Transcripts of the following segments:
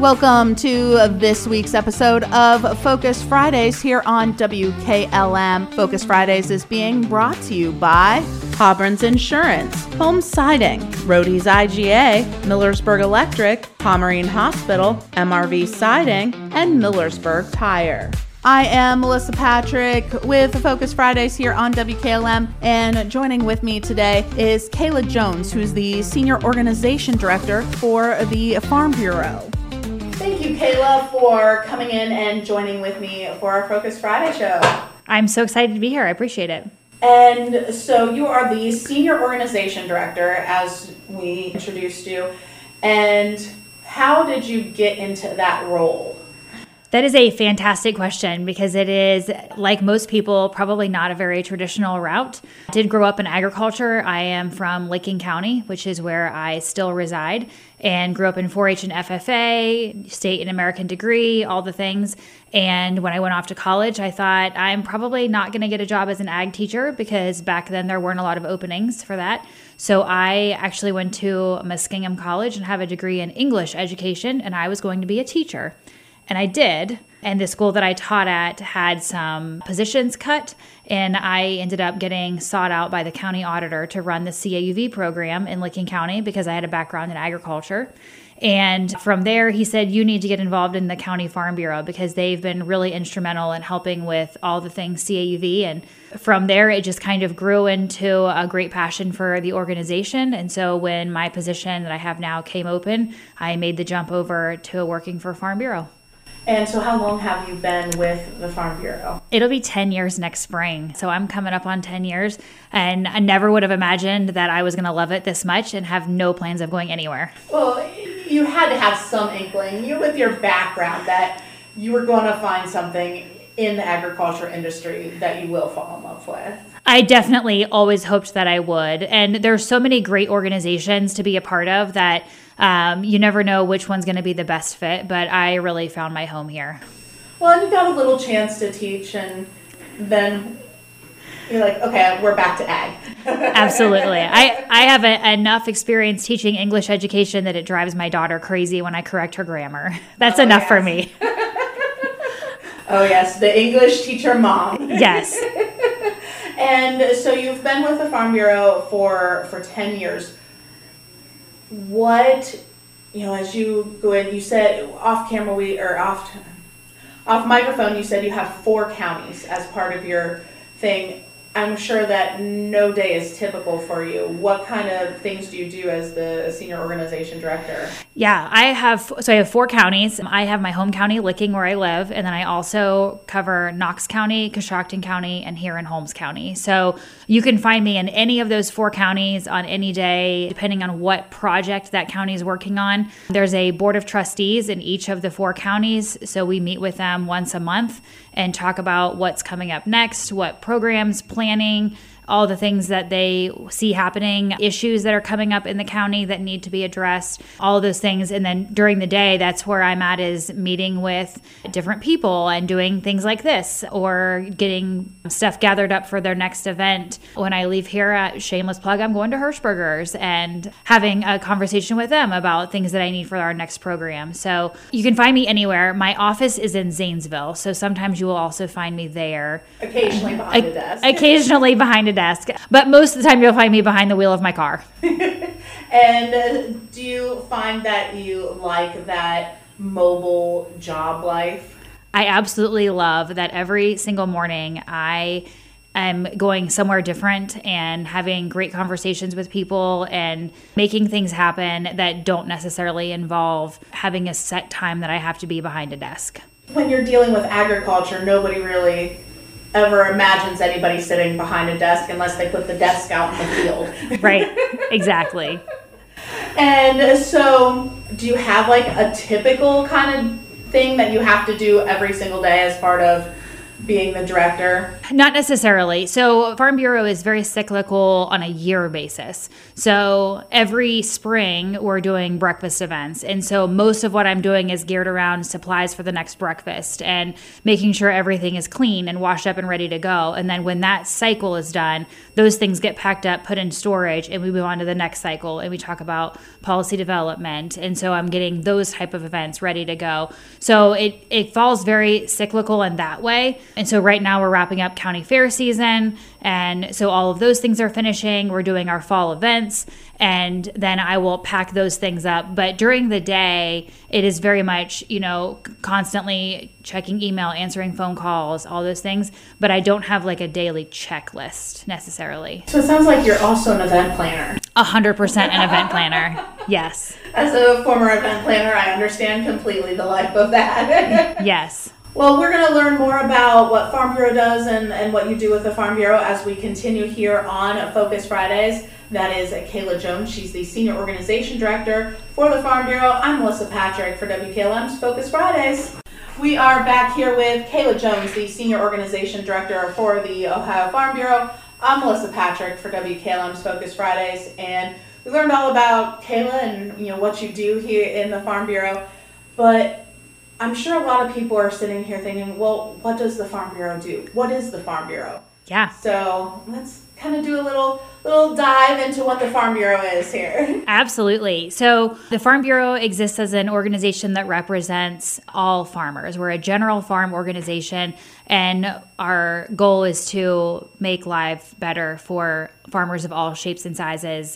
Welcome to this week's episode of Focus Fridays here on WKLM. Focus Fridays is being brought to you by Hobron's Insurance, Home Siding, Roady's IGA, Millersburg Electric, Pomerene Hospital, MRV Siding, and Millersburg Tire. I am Melissa Patrick with Focus Fridays here on WKLM, and joining with me today is Kayla Jones, who's the Senior Organization Director for the Farm Bureau. Thank you, Kayla, for coming in and joining with me for our Focus Friday show. I'm so excited to be here. I appreciate it. And so you are the Senior Organization Director, as we introduced you. And how did you get into that role? That is a fantastic question because it is, like most people, probably not a very traditional route. I did grow up in agriculture. I am from Licking County, which is where I still reside, and grew up in 4-H and FFA, state and American degree, all the things. And when I went off to college, I thought I'm probably not going to get a job as an ag teacher because back then there weren't a lot of openings for that. So I actually went to Muskingum College and have a degree in English education, and I was going to be a teacher. And I did. And the school that I taught at had some positions cut, and I ended up getting sought out by the county auditor to run the CAUV program in Licking County because I had a background in agriculture. And from there, he said, you need to get involved in the County Farm Bureau because they've been really instrumental in helping with all the things CAUV. And from there, it just kind of grew into a great passion for the organization. And so when my position that I have now came open, I made the jump over to working for Farm Bureau. And so how long have you been with the Farm Bureau? It'll be 10 years next spring. So I'm coming up on 10 years. And I never would have imagined that I was going to love it this much and have no plans of going anywhere. Well, you had to have some inkling, with your background, that you were going to find something in the agriculture industry that you will fall in love with. I definitely always hoped that I would. And there's so many great organizations to be a part of that you never know which one's going to be the best fit, but I really found my home here. Well, and you got a little chance to teach, and then you're like, okay, we're back to ag. Absolutely. I have enough experience teaching English education that it drives my daughter crazy when I correct her grammar. That's enough for me. Oh, yes, the English teacher mom. Yes. And so you've been with the Farm Bureau for 10 years. What, as you go in, you said off camera, off microphone, you said you have 4 counties as part of your thing. I'm sure that no day is typical for you. What kind of things do you do as the Senior Organization Director? Yeah, I have 4 counties. I have my home county, Licking, where I live, and then I also cover Knox County, Coshocton County, and here in Holmes County. So you can find me in any of those 4 counties on any day, depending on what project that county is working on. There's a board of trustees in each of the 4 counties, so we meet with them once a month and talk about what's coming up next, what programs, planning, all the things that they see happening, issues that are coming up in the county that need to be addressed, all of those things. And then during the day, that's where I'm at, is meeting with different people and doing things like this or getting stuff gathered up for their next event. When I leave here, shameless plug, I'm going to Hirschberger's and having a conversation with them about things that I need for our next program. So you can find me anywhere. My office is in Zanesville, so sometimes you will also find me there. Occasionally behind a desk. Occasionally behind a desk, but most of the time you'll find me behind the wheel of my car. And do you find that you like that mobile job life? I absolutely love that every single morning I am going somewhere different and having great conversations with people and making things happen that don't necessarily involve having a set time that I have to be behind a desk. When you're dealing with agriculture, nobody really ever imagines anybody sitting behind a desk unless they put the desk out in the field. Right, exactly. And so do you have like a typical kind of thing that you have to do every single day as part of being the director? Not necessarily. So Farm Bureau is very cyclical on a year basis. So every spring we're doing breakfast events. And so most of what I'm doing is geared around supplies for the next breakfast and making sure everything is clean and washed up and ready to go. And then when that cycle is done, those things get packed up, put in storage, and we move on to the next cycle. And we talk about policy development. And so I'm getting those type of events ready to go. So it falls very cyclical in that way. And so right now we're wrapping up county fair season. And so all of those things are finishing. We're doing our fall events. And then I will pack those things up. But during the day, it is very much, constantly checking email, answering phone calls, all those things. But I don't have like a daily checklist necessarily. So it sounds like you're also an event planner. 100% an event planner. Yes. As a former event planner, I understand completely the life of that. Yes. Well, we're going to learn more about what Farm Bureau does and what you do with the Farm Bureau as we continue here on Focus Fridays. That is Kayla Jones. She's the Senior Organization Director for the Farm Bureau. I'm Melissa Patrick for WKLM's Focus Fridays. We are back here with Kayla Jones, the Senior Organization Director for the Ohio Farm Bureau. I'm Melissa Patrick for WKLM's Focus Fridays, and we learned all about Kayla and what you do here in the Farm Bureau. But I'm sure a lot of people are sitting here thinking, well, what does the Farm Bureau do? What is the Farm Bureau? Yeah. So let's kind of do a little dive into what the Farm Bureau is here. Absolutely. So the Farm Bureau exists as an organization that represents all farmers. We're a general farm organization, and our goal is to make life better for farmers of all shapes and sizes.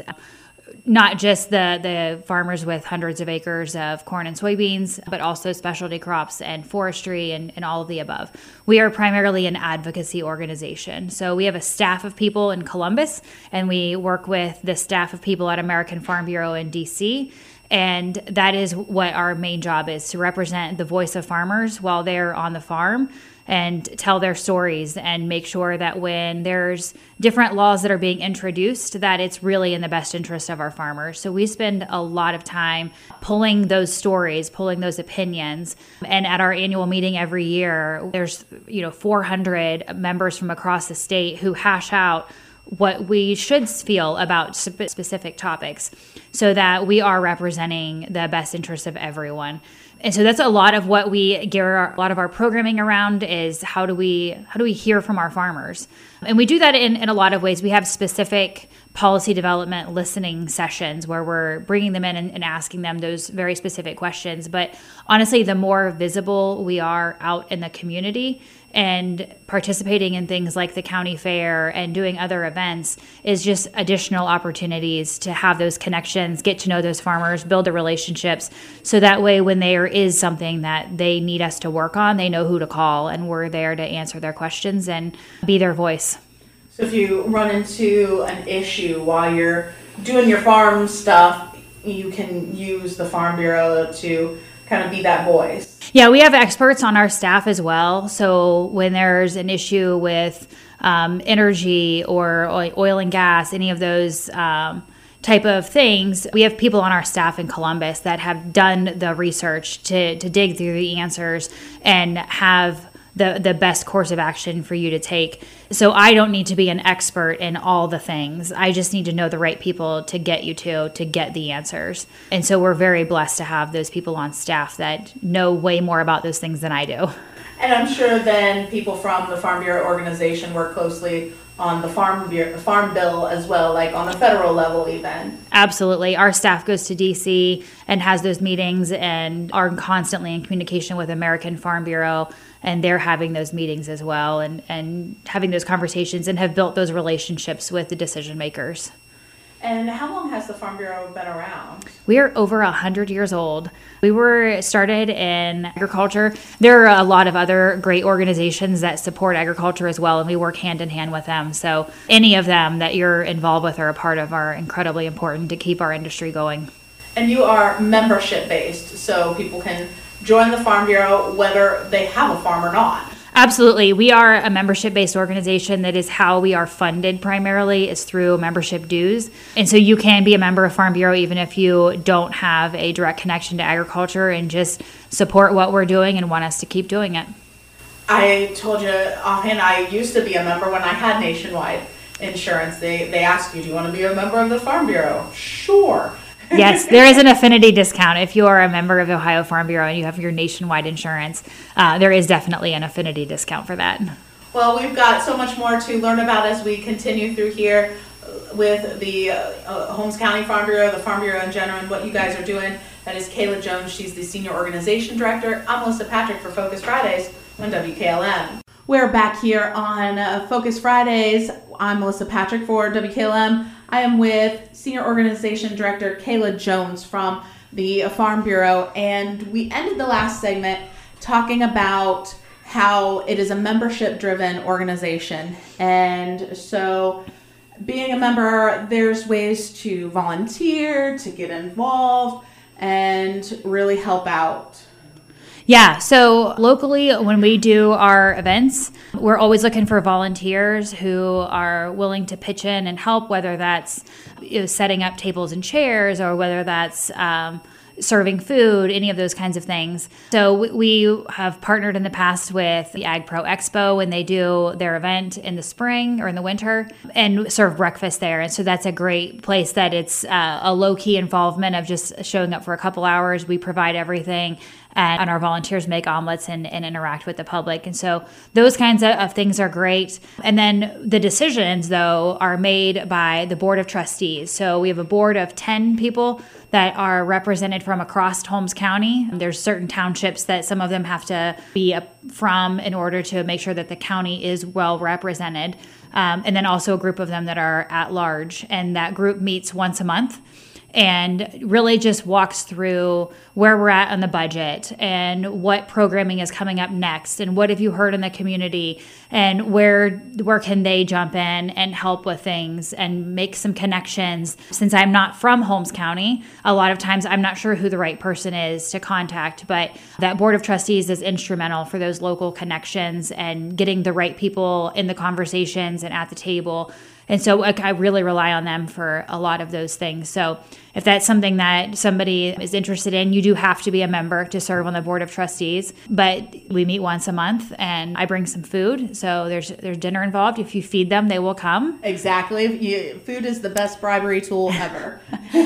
Not just the farmers with hundreds of acres of corn and soybeans, but also specialty crops and forestry and all of the above. We are primarily an advocacy organization. So we have a staff of people in Columbus, and we work with the staff of people at American Farm Bureau in DC. And that is what our main job is, to represent the voice of farmers while they're on the farm and tell their stories and make sure that when there's different laws that are being introduced, that it's really in the best interest of our farmers. So we spend a lot of time pulling those stories, pulling those opinions. And at our annual meeting every year, there's 400 members from across the state who hash out what we should feel about specific topics so that we are representing the best interests of everyone. And so that's a lot of what we gear a lot of our programming around, is how do we hear from our farmers? And we do that in a lot of ways. We have specific policy development listening sessions where we're bringing them in and asking them those very specific questions. But honestly, the more visible we are out in the community and participating in things like the county fair and doing other events is just additional opportunities to have those connections, get to know those farmers, build the relationships, so that way when there is something that they need us to work on, they know who to call, and we're there to answer their questions and be their voice. So if you run into an issue while you're doing your farm stuff, you can use the Farm Bureau to kind of be that voice. Yeah, we have experts on our staff as well. So when there's an issue with energy or oil and gas, any of those type of things, we have people on our staff in Columbus that have done the research to dig through the answers and have the best course of action for you to take. So I don't need to be an expert in all the things. I just need to know the right people to get you to get the answers. And so we're very blessed to have those people on staff that know way more about those things than I do. And I'm sure then people from the Farm Bureau organization work closely on the Farm Bill as well, like on the federal level even. Absolutely. Our staff goes to DC and has those meetings and are constantly in communication with American Farm Bureau, and they're having those meetings as well and having those conversations and have built those relationships with the decision makers. And how long has the Farm Bureau been around? We are over 100 years old. We were started in agriculture. There are a lot of other great organizations that support agriculture as well, and we work hand in hand with them. So any of them that you're involved with or a part of are incredibly important to keep our industry going. And you are membership based, so people can join the Farm Bureau whether they have a farm or not. Absolutely. We are a membership-based organization. That is how we are funded primarily, is through membership dues. And so you can be a member of Farm Bureau even if you don't have a direct connection to agriculture and just support what we're doing and want us to keep doing it. I told you offhand, I used to be a member when I had Nationwide insurance. They asked you, do you want to be a member of the Farm Bureau? Sure. Yes, there is an affinity discount. If you are a member of the Ohio Farm Bureau and you have your Nationwide insurance, there is definitely an affinity discount for that. Well, we've got so much more to learn about as we continue through here with the Holmes County Farm Bureau, the Farm Bureau in general, and what you guys are doing. That is Kayla Jones. She's the Senior Organization Director. I'm Melissa Patrick for Focus Fridays on WKLM. We're back here on Focus Fridays. I'm Melissa Patrick for WKLM. I am with Senior Organization Director Kayla Jones from the Farm Bureau, and we ended the last segment talking about how it is a membership-driven organization. And so being a member, there's ways to volunteer, to get involved, and really help out. Yeah, so locally, when we do our events, we're always looking for volunteers who are willing to pitch in and help, whether that's setting up tables and chairs or whether that's serving food, any of those kinds of things. So we have partnered in the past with the Ag Pro Expo when they do their event in the spring or in the winter and serve breakfast there. And so that's a great place that it's a low-key involvement of just showing up for a couple hours. We provide everything. And our volunteers make omelets and interact with the public. And so those kinds of things are great. And then the decisions, though, are made by the Board of Trustees. So we have a board of 10 people that are represented from across Holmes County. There's certain townships that some of them have to be from in order to make sure that the county is well represented. And then also a group of them that are at large. And that group meets once a month and really just walks through where we're at on the budget and what programming is coming up next and what have you heard in the community and where can they jump in and help with things and make some connections. Since I'm not from Holmes County, a lot of times I'm not sure who the right person is to contact, but that Board of Trustees is instrumental for those local connections and getting the right people in the conversations and at the table. And so I really rely on them for a lot of those things. So if that's something that somebody is interested in, you do have to be a member to serve on the Board of Trustees. But we meet once a month and I bring some food. So there's dinner involved. If you feed them, they will come. Exactly. Food is the best bribery tool ever.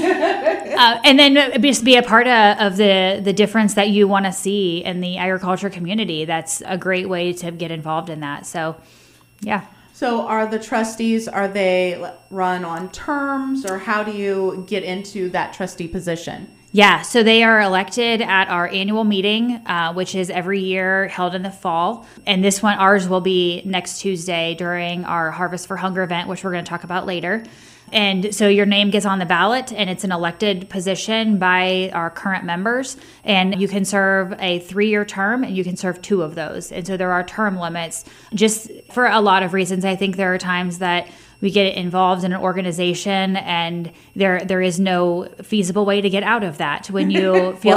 And then just be a part of the difference that you want to see in the agriculture community. That's a great way to get involved in that. So, yeah. So are the trustees, are they run on terms, or how do you get into that trustee position? Yeah, so they are elected at our annual meeting, which is every year held in the fall. And this one, ours will be next Tuesday during our Harvest for Hunger event, which we're going to talk about later. And so your name gets on the ballot, and it's an elected position by our current members. And you can serve a 3-year term, and you can serve 2 of those. And so there are term limits just for a lot of reasons. I think there are times that we get involved in an organization and there is no feasible way to get out of that when you feel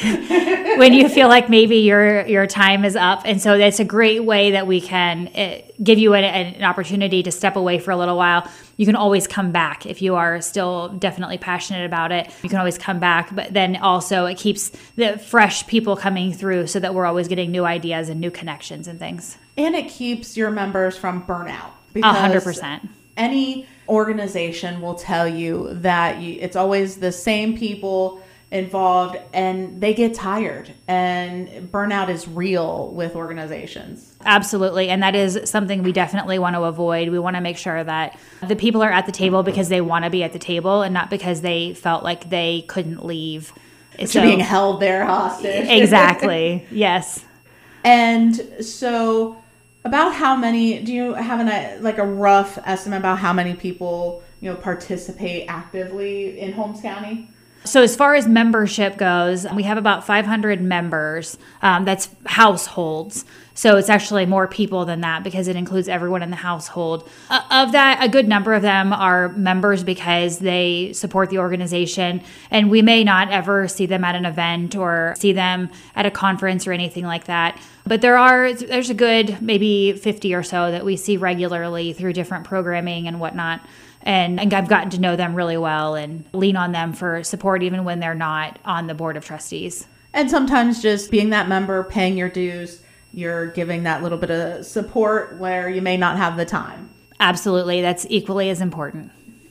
like maybe your time is up. And so that's a great way that we can give you an opportunity to step away for a little while. You can always come back if you are still definitely passionate about it. You can always come back, but then also it keeps the fresh people coming through so that we're always getting new ideas and new connections and things. And it keeps your members from burnout. 100%. Any organization will tell you that it's always the same people involved and they get tired, and burnout is real with organizations. Absolutely. And that is something we definitely want to avoid. We want to make sure that the people are at the table because they want to be at the table and not because they felt like they couldn't leave. So, being held there hostage. Exactly. Yes. And so about how many, do you have a rough estimate about how many people, participate actively in Holmes County? So as far as membership goes, we have about 500 members. That's households. So it's actually more people than that because it includes everyone in the household. Of that, a good number of them are members because they support the organization. And we may not ever see them at an event or see them at a conference or anything like that. But there's a good maybe 50 or so that we see regularly through different programming and whatnot. And I've gotten to know them really well and lean on them for support even when they're not on the Board of Trustees. And sometimes just being that member, paying your dues, you're giving that little bit of support where you may not have the time. Absolutely. That's equally as important.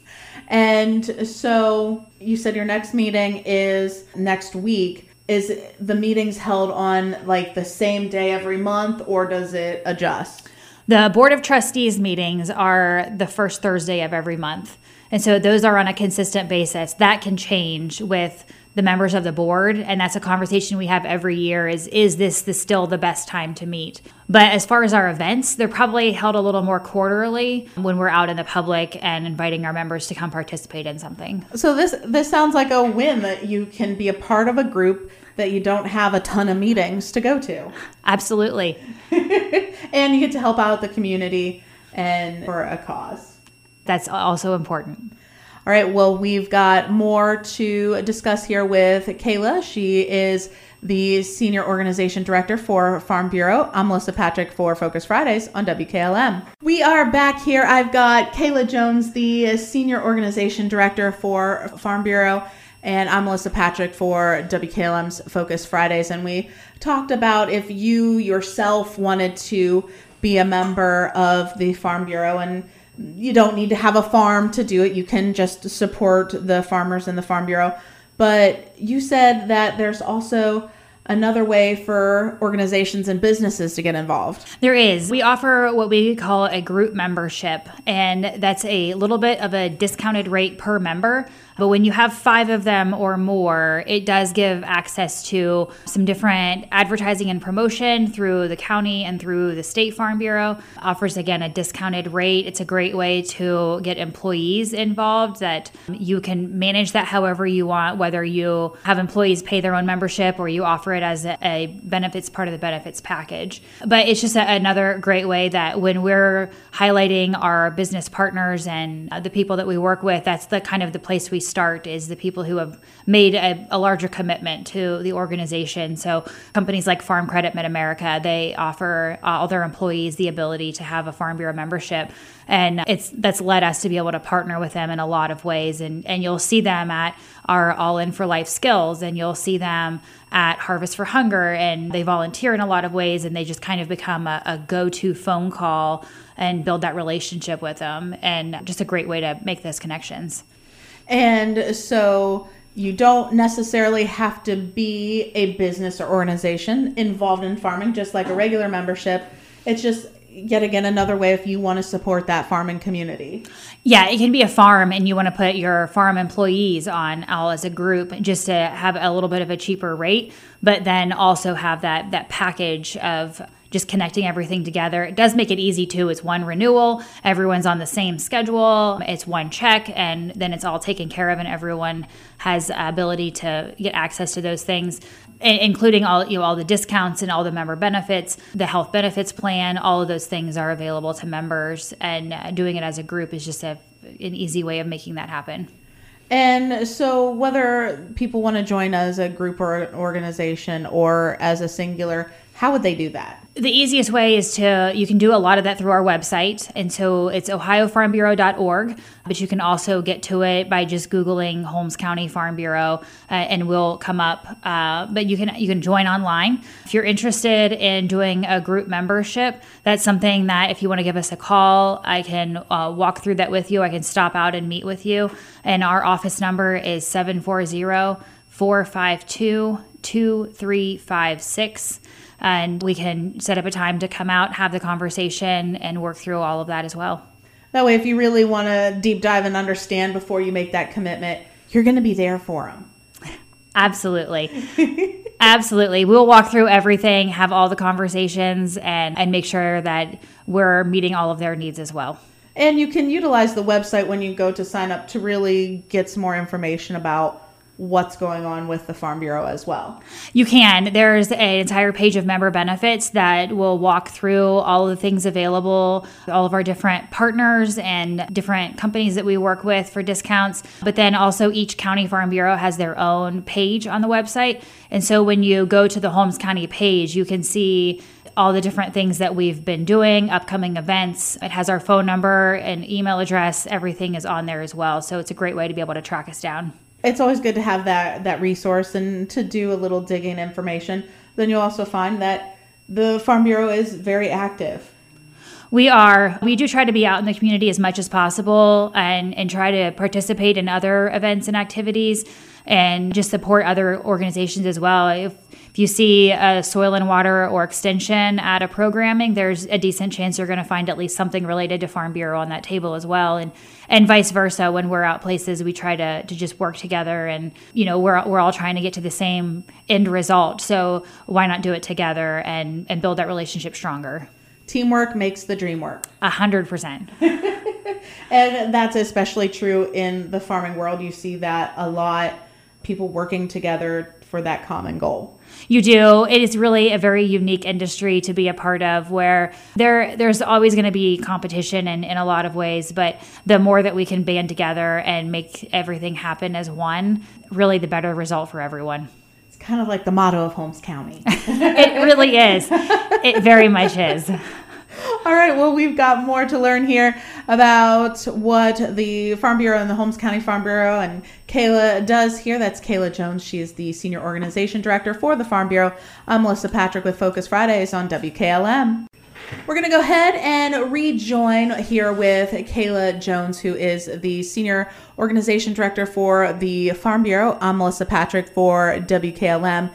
And so you said your next meeting is next week. Is the meetings held on like the same day every month, or does it adjust? The Board of Trustees meetings are the first Thursday of every month. And so those are on a consistent basis. That can change with the members of the board, and that's a conversation we have every year is this still the best time to meet? But as far as our events, they're probably held a little more quarterly when we're out in the public and inviting our members to come participate in something. So this sounds like a win, that you can be a part of a group that you don't have a ton of meetings to go to. Absolutely. And you get to help out the community and for a cause. That's also important. All right, well, we've got more to discuss here with Kayla. She is the Senior Organization Director for Farm Bureau. I'm Melissa Patrick for Focus Fridays on WKLM. We are back here. I've got Kayla Jones, the Senior Organization Director for Farm Bureau, and I'm Melissa Patrick for WKLM's Focus Fridays. And we talked about if you yourself wanted to be a member of the Farm Bureau, and you don't need to have a farm to do it. You can just support the farmers in the Farm Bureau. But you said that there's also another way for organizations and businesses to get involved. There is. We offer what we call a group membership, and that's a little bit of a discounted rate per member. But when you have 5 of them or more, it does give access to some different advertising and promotion through the county and through the State Farm Bureau. Offers, again, a discounted rate. It's a great way to get employees involved, that you can manage that however you want, whether you have employees pay their own membership or you offer it as a benefits part of the benefits package. But it's just another great way that when we're highlighting our business partners and the people that we work with, that's the kind of the place we start, is the people who have made a larger commitment to the organization. So companies like Farm Credit Mid-America, they offer all their employees the ability to have a Farm Bureau membership. And that's led us to be able to partner with them in a lot of ways. And you'll see them at our All In for Life Skills, and you'll see them at Harvest for Hunger, and they volunteer in a lot of ways, and they just kind of become a go-to phone call and build that relationship with them. And just a great way to make those connections. And so you don't necessarily have to be a business or organization involved in farming, just like a regular membership. It's just, yet again, another way if you want to support that farming community. Yeah, it can be a farm and you want to put your farm employees on all as a group just to have a little bit of a cheaper rate, but then also have that package of just connecting everything together. It does make it easy too. It's one renewal. Everyone's on the same schedule. It's one check, and then it's all taken care of, and everyone has ability to get access to those things, including all the discounts and all the member benefits, the health benefits plan. All of those things are available to members, and doing it as a group is just an easy way of making that happen. And so whether people want to join as a group or an organization or as a singular, how would they do that? The easiest way is you can do a lot of that through our website. And so it's ohiofarmbureau.org, but you can also get to it by just Googling Holmes County Farm Bureau, and we'll come up. But you can join online. If you're interested in doing a group membership, that's something that if you want to give us a call, I can walk through that with you. I can stop out and meet with you. And our office number is 740-452-2356. And we can set up a time to come out, have the conversation, and work through all of that as well. That way, if you really want to deep dive and understand before you make that commitment, you're going to be there for them. Absolutely. Absolutely. We'll walk through everything, have all the conversations, and make sure that we're meeting all of their needs as well. And you can utilize the website when you go to sign up to really get some more information about what's going on with the Farm Bureau as well. You can. There's an entire page of member benefits that will walk through all of the things available, all of our different partners and different companies that we work with for discounts. But then also each county Farm Bureau has their own page on the website. And so when you go to the Holmes County page, you can see all the different things that we've been doing, upcoming events. It has our phone number and email address. Everything is on there as well. So it's a great way to be able to track us down. It's always good to have that resource and to do a little digging information. Then you'll also find that the Farm Bureau is very active. We are. We do try to be out in the community as much as possible and try to participate in other events and activities and just support other organizations as well. If you see a soil and water or extension at a programming, there's a decent chance you're going to find at least something related to Farm Bureau on that table as well. And vice versa. When we're out places, we try to just work together, and we're all trying to get to the same end result. So why not do it together and build that relationship stronger? Teamwork makes the dream work. 100%. And that's especially true in the farming world. You see that a lot, people working together for that common goal. You do. It is really a very unique industry to be a part of, where there's always going to be competition in a lot of ways, but the more that we can band together and make everything happen as one, really the better result for everyone. It's kind of like the motto of Holmes County. It really is. It very much is. All right, well, we've got more to learn here about what the Farm Bureau and the Holmes County Farm Bureau and Kayla does here. That's Kayla Jones. She is the Senior Organization Director for the Farm Bureau. I'm Melissa Patrick with Focus Fridays on WKLM. We're going to go ahead and rejoin here with Kayla Jones, who is the Senior Organization Director for the Farm Bureau. I'm Melissa Patrick for WKLM.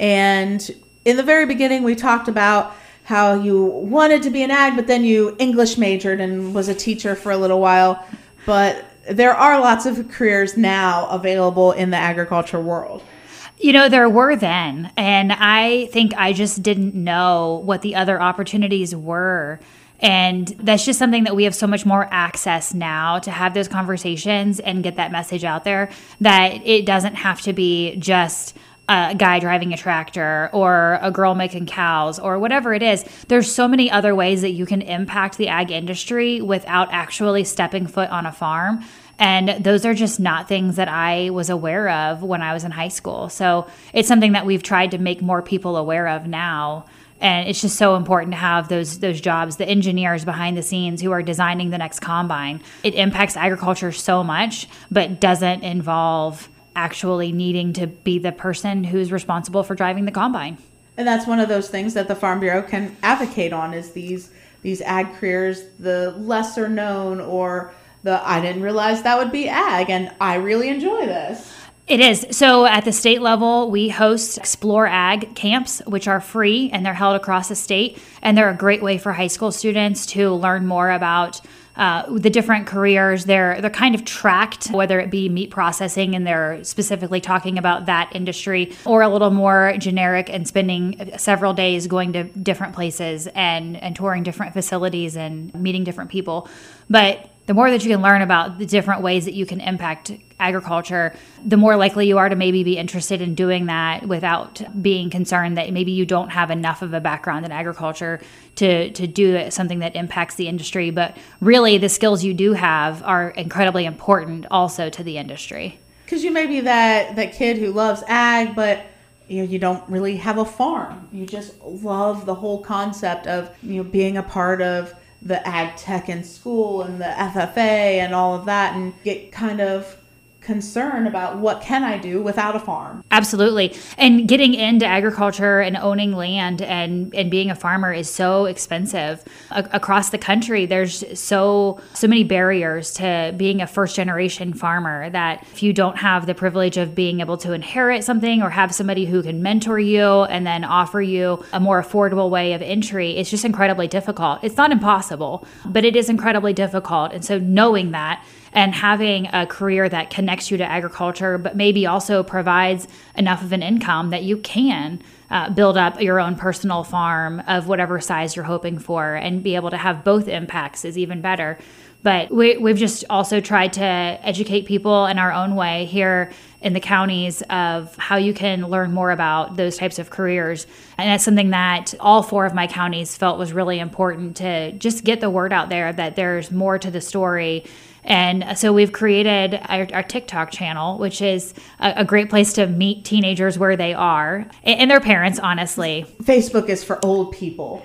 And in the very beginning, we talked about how you wanted to be an ag, but then you English majored and was a teacher for a little while. But there are lots of careers now available in the agriculture world. There were then, and I think I just didn't know what the other opportunities were. And that's just something that we have so much more access now to have those conversations and get that message out there, that it doesn't have to be just a guy driving a tractor or a girl making cows or whatever it is. There's so many other ways that you can impact the ag industry without actually stepping foot on a farm. And those are just not things that I was aware of when I was in high school. So it's something that we've tried to make more people aware of now. And it's just so important to have those jobs, the engineers behind the scenes who are designing the next combine. It impacts agriculture so much, but doesn't involve actually needing to be the person who's responsible for driving the combine. And that's one of those things that the Farm Bureau can advocate on, is these ag careers, the lesser known, or the I didn't realize that would be ag and I really enjoy this. It is. So at the state level, we host Explore Ag camps, which are free, and they're held across the state. And they're a great way for high school students to learn more about the different careers. They're kind of tracked, whether it be meat processing, and they're specifically talking about that industry, or a little more generic and spending several days going to different places and touring different facilities and meeting different people. But the more that you can learn about the different ways that you can impact agriculture, the more likely you are to maybe be interested in doing that without being concerned that maybe you don't have enough of a background in agriculture to do something that impacts the industry. But really, the skills you do have are incredibly important also to the industry. Because you may be that kid who loves ag, but you don't really have a farm. You just love the whole concept of being a part of the ag tech in school and the FFA and all of that, and get kind of concerned about what can I do without a farm. Absolutely. And getting into agriculture and owning land and being a farmer is so expensive. Across the country, there's so many barriers to being a first generation farmer, that if you don't have the privilege of being able to inherit something or have somebody who can mentor you and then offer you a more affordable way of entry, it's just incredibly difficult. It's not impossible, but it is incredibly difficult. And so knowing that, and having a career that connects you to agriculture, but maybe also provides enough of an income that you can build up your own personal farm of whatever size you're hoping for, and be able to have both impacts is even better. But we've just also tried to educate people in our own way here in the counties of how you can learn more about those types of careers. And that's something that all 4 of my counties felt was really important, to just get the word out there that there's more to the story. And so we've created our TikTok channel, which is a great place to meet teenagers where they are, and their parents, honestly. Facebook is for old people.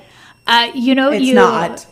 It's not.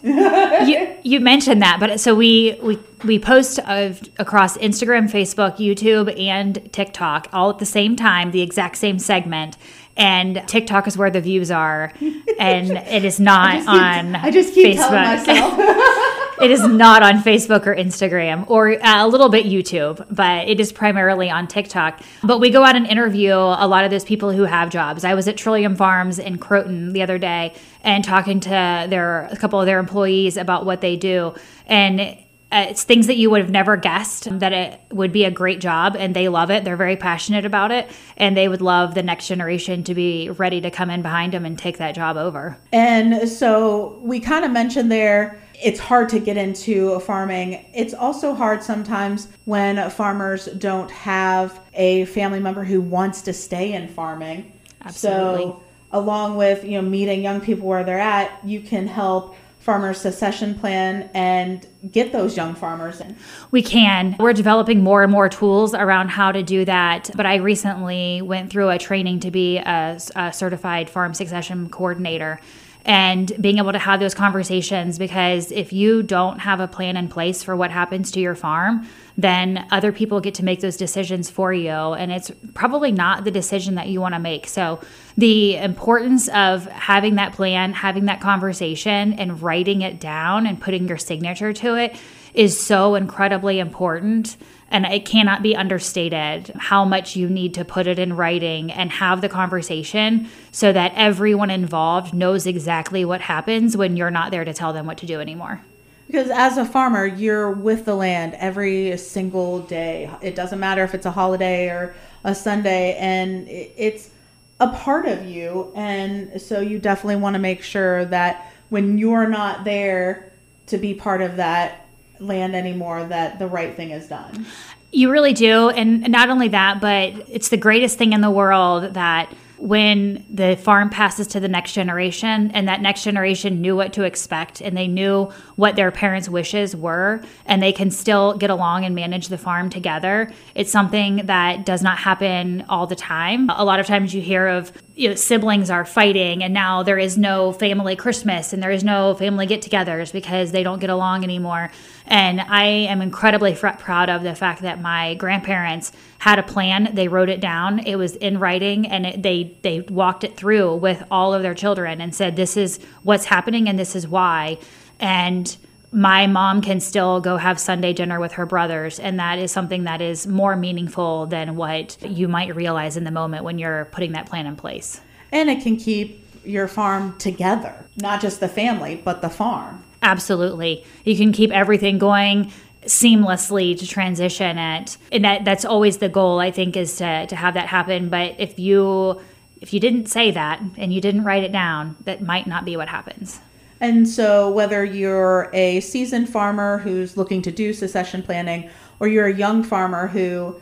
you mentioned that, but so we post across Instagram, Facebook, YouTube, and TikTok all at the same time, the exact same segment. And TikTok is where the views are, and it is not on I just keep Facebook. telling myself. It is not on Facebook or Instagram, or a little bit YouTube, but it is primarily on TikTok. But we go out and interview a lot of those people who have jobs. I was at Trillium Farms in Croton the other day and talking to a couple of their employees about what they do. And it's things that you would have never guessed that it would be a great job, and they love it. They're very passionate about it, and they would love the next generation to be ready to come in behind them and take that job over. And so we kind of mentioned there, it's hard to get into farming. It's also hard sometimes when farmers don't have a family member who wants to stay in farming. Absolutely. So along with, meeting young people where they're at, you can help farmers succession plan and get those young farmers in. We can. We're developing more and more tools around how to do that. But I recently went through a training to be a certified farm succession coordinator, and being able to have those conversations, because if you don't have a plan in place for what happens to your farm, then other people get to make those decisions for you, and it's probably not the decision that you want to make. So the importance of having that plan, having that conversation, and writing it down and putting your signature to it is so incredibly important. And it cannot be understated how much you need to put it in writing and have the conversation so that everyone involved knows exactly what happens when you're not there to tell them what to do anymore. Because as a farmer, you're with the land every single day. It doesn't matter if it's a holiday or a Sunday, and it's a part of you. And so you definitely want to make sure that when you're not there to be part of that land anymore, that the right thing is done. You really do. And not only that, but it's the greatest thing in the world that when the farm passes to the next generation, and that next generation knew what to expect, and they knew what their parents' wishes were, and they can still get along and manage the farm together. It's something that does not happen all the time. A lot of times you hear of siblings are fighting, and now there is no family Christmas and there is no family get-togethers because they don't get along anymore. And I am incredibly proud of the fact that my grandparents had a plan. They wrote it down. It was in writing, and they walked it through with all of their children and said, this is what's happening and this is why. And my mom can still go have Sunday dinner with her brothers, and that is something that is more meaningful than what you might realize in the moment when you're putting that plan in place. And it can keep your farm together, not just the family, but the farm. Absolutely. You can keep everything going seamlessly to transition it. And that's always the goal, I think, is to have that happen. But if you didn't say that and you didn't write it down, that might not be what happens. And so whether you're a seasoned farmer who's looking to do succession planning, or you're a young farmer who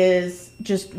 is just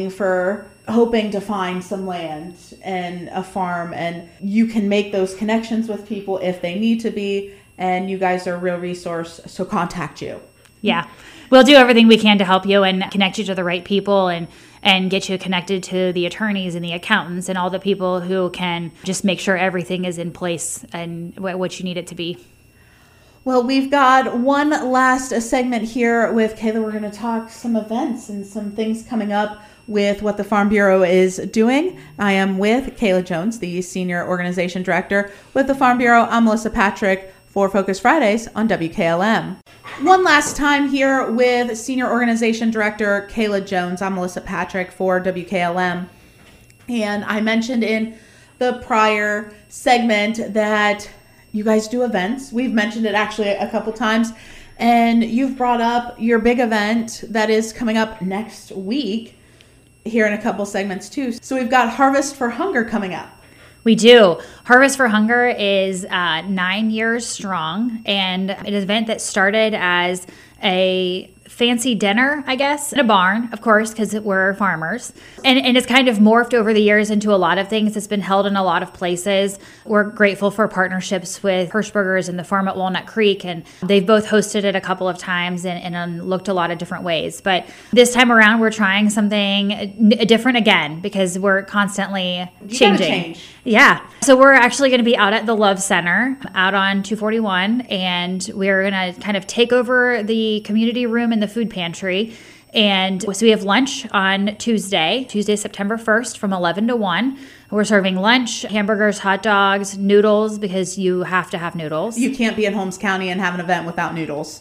hoping to find some land and a farm, and you can make those connections with people if they need to be, and you guys are a real resource, so contact you. Yeah. We'll do everything we can to help you and connect you to the right people, and get you connected to the attorneys and the accountants and all the people who can just make sure everything is in place and what you need it to be. Well, we've got one last segment here with Kayla. We're going to talk some events and some things coming up with what the Farm Bureau is doing. I am with Kayla Jones, the Senior Organization Director with the Farm Bureau. I'm Melissa Patrick for Focus Fridays on WKLM. One last time here with Senior Organization Director Kayla Jones. I'm Melissa Patrick for WKLM. And I mentioned in the prior segment that you guys do events. We've mentioned it actually a couple times. And you've brought up your big event that is coming up next week here in a couple segments too. So we've got Harvest for Hunger coming up. We do. Harvest for Hunger is 9 years strong, and an event that started as a fancy dinner, I guess, in a barn, of course, because we're farmers. And it's kind of morphed over the years into a lot of things. It's been held in a lot of places. We're grateful for partnerships with Hirschbergers and the farm at Walnut Creek, and they've both hosted it a couple of times and looked a lot of different ways. But this time around, we're trying something different again because we're constantly changing. Yeah. So we're actually going to be out at the Love Center out on 241, and we're going to kind of take over the community room in the food pantry. And so we have lunch on Tuesday, September 1st from 11 to 1. We're serving lunch, hamburgers, hot dogs, noodles, because you have to have noodles. You can't be in Holmes County and have an event without noodles.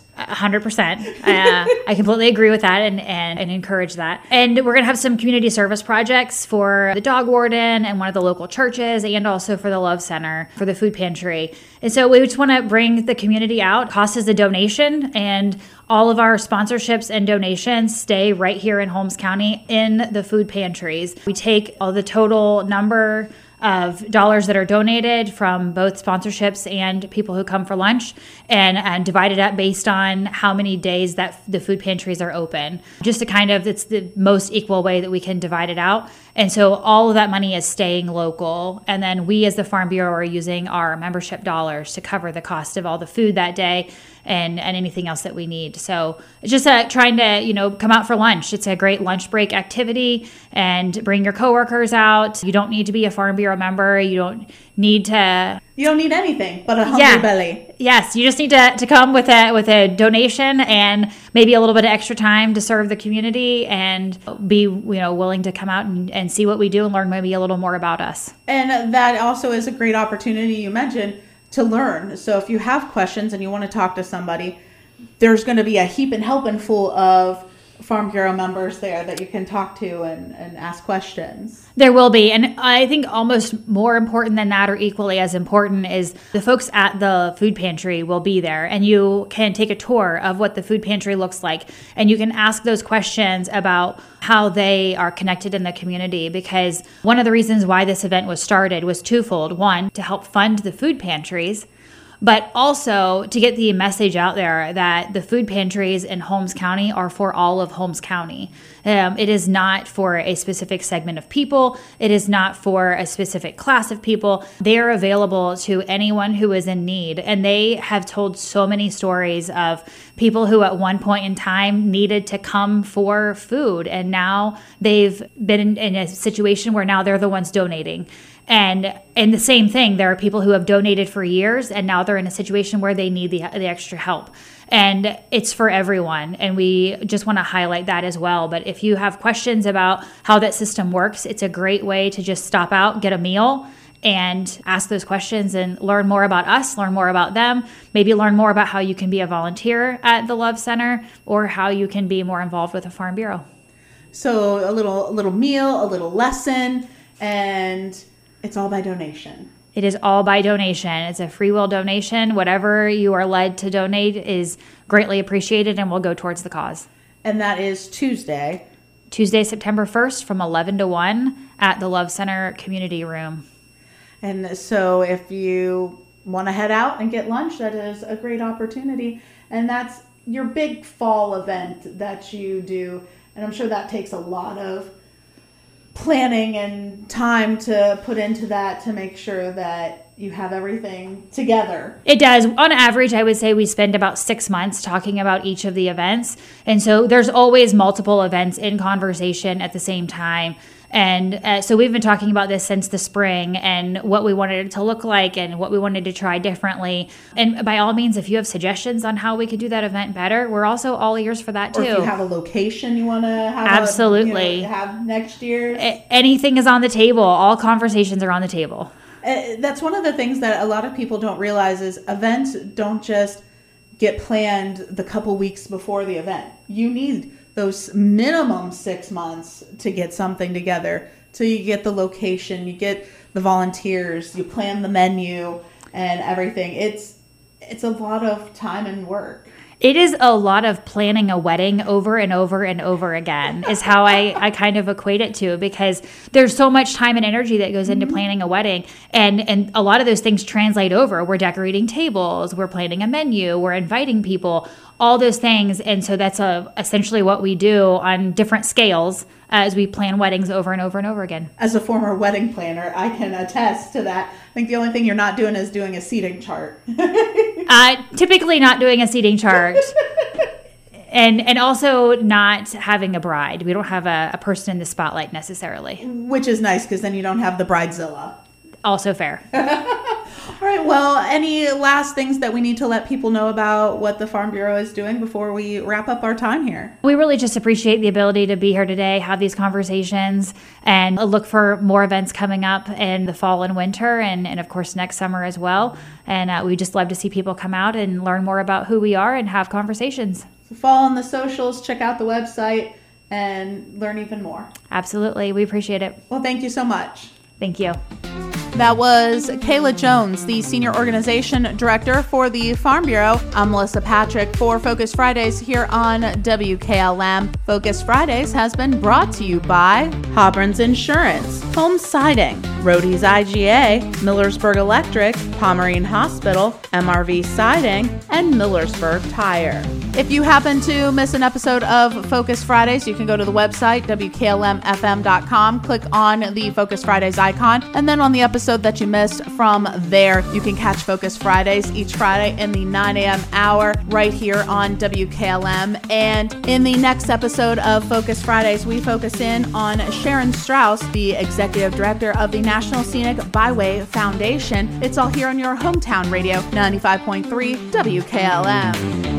100%. I completely agree with that and encourage that. And we're going to have some community service projects for the dog warden and one of the local churches, and also for the Love Center for the food pantry. And so we just want to bring the community out. Cost is a donation, and all of our sponsorships and donations stay right here in Holmes County in the food pantries. We take all the total number of dollars that are donated from both sponsorships and people who come for lunch and divide it up based on how many days that the food pantries are open. Just to kind of, it's the most equal way that we can divide it out. And so all of that money is staying local. And then we as the Farm Bureau are using our membership dollars to cover the cost of all the food that day and anything else that we need. So it's just trying to, come out for lunch. It's a great lunch break activity, and bring your coworkers out. You don't need to be a Farm Bureau member. You don't need anything but a hungry belly. Yes, you just need to come with a donation and maybe a little bit of extra time to serve the community, and be willing to come out and see what we do and learn maybe a little more about us. And that also is a great opportunity, you mentioned, to learn. So if you have questions and you want to talk to somebody, there's going to be a heap and helping full of Farm Bureau members there that you can talk to and ask questions. There will be. And I think almost more important than that, or equally as important, is the folks at the food pantry will be there, and you can take a tour of what the food pantry looks like, and you can ask those questions about how they are connected in the community, because one of the reasons why this event was started was twofold. One, to help fund the food pantries, but also to get the message out there that the food pantries in Holmes County are for all of Holmes County. It is not for a specific segment of people. It is not for a specific class of people. They are available to anyone who is in need. And they have told so many stories of people who at one point in time needed to come for food, and now they've been in a situation where now they're the ones donating. And the same thing, there are people who have donated for years, and now they're in a situation where they need the extra help. And it's for everyone. And we just want to highlight that as well. But if you have questions about how that system works, it's a great way to just stop out, get a meal, and ask those questions and learn more about us, learn more about them, maybe learn more about how you can be a volunteer at the Love Center, or how you can be more involved with the Farm Bureau. So a little meal, a little lesson, and it's all by donation. It is all by donation. It's a free will donation. Whatever you are led to donate is greatly appreciated and will go towards the cause. And that is Tuesday, September 1st from 11 to 1 at the Love Center Community Room. And so if you want to head out and get lunch, that is a great opportunity. And that's your big fall event that you do. And I'm sure that takes a lot of planning and time to put into that to make sure that you have everything together. It does. On average, I would say we spend about 6 months talking about each of the events. And so there's always multiple events in conversation at the same time. And so we've been talking about this since the spring, and what we wanted it to look like and what we wanted to try differently. And by all means, if you have suggestions on how we could do that event better, we're also all ears for that too. Or if you have a location you want to have, absolutely have next year. Anything is on the table. All conversations are on the table. That's one of the things that a lot of people don't realize is events don't just get planned the couple weeks before the event. You need those minimum 6 months to get something together. So you get the location, you get the volunteers, you plan the menu and everything. It's a lot of time and work. It is a lot of planning a wedding over and over and over again is how I kind of equate it to, because there's so much time and energy that goes into planning a wedding. And a lot of those things translate over. We're decorating tables, we're planning a menu, we're inviting people, all those things. And so that's essentially what we do on different scales as we plan weddings over and over and over again. As a former wedding planner, I can attest to that. I think the only thing you're not doing is doing a seating chart. Typically not doing a seating chart. And also not having a bride. We don't have a person in the spotlight necessarily. Which is nice, because then you don't have the bridezilla. Also fair. All right. Well, any last things that we need to let people know about what the Farm Bureau is doing before we wrap up our time here? We really just appreciate the ability to be here today, have these conversations, and look for more events coming up in the fall and winter, and of course next summer as well. And we just love to see people come out and learn more about who we are and have conversations. So follow on the socials, check out the website, and learn even more. Absolutely. We appreciate it. Well, thank you so much. Thank you. That was Kayla Jones, the Senior Organization Director for the Farm Bureau. I'm Melissa Patrick for Focus Fridays here on WKLM. Focus Fridays has been brought to you by Hobron's Insurance, Home Siding, Rohde's IGA, Millersburg Electric, Pomerene Hospital, MRV Siding, and Millersburg Tire. If you happen to miss an episode of Focus Fridays, you can go to the website, WKLMFM.com, click on the Focus Fridays icon, and then on the episode that you missed from there, you can catch Focus Fridays each Friday in the 9 a.m. hour right here on WKLM. And in the next episode of Focus Fridays, we focus in on Sharon Strauss, the Executive Director of the National Scenic Byway Foundation. It's all here on your hometown radio, 95.3 WKLM.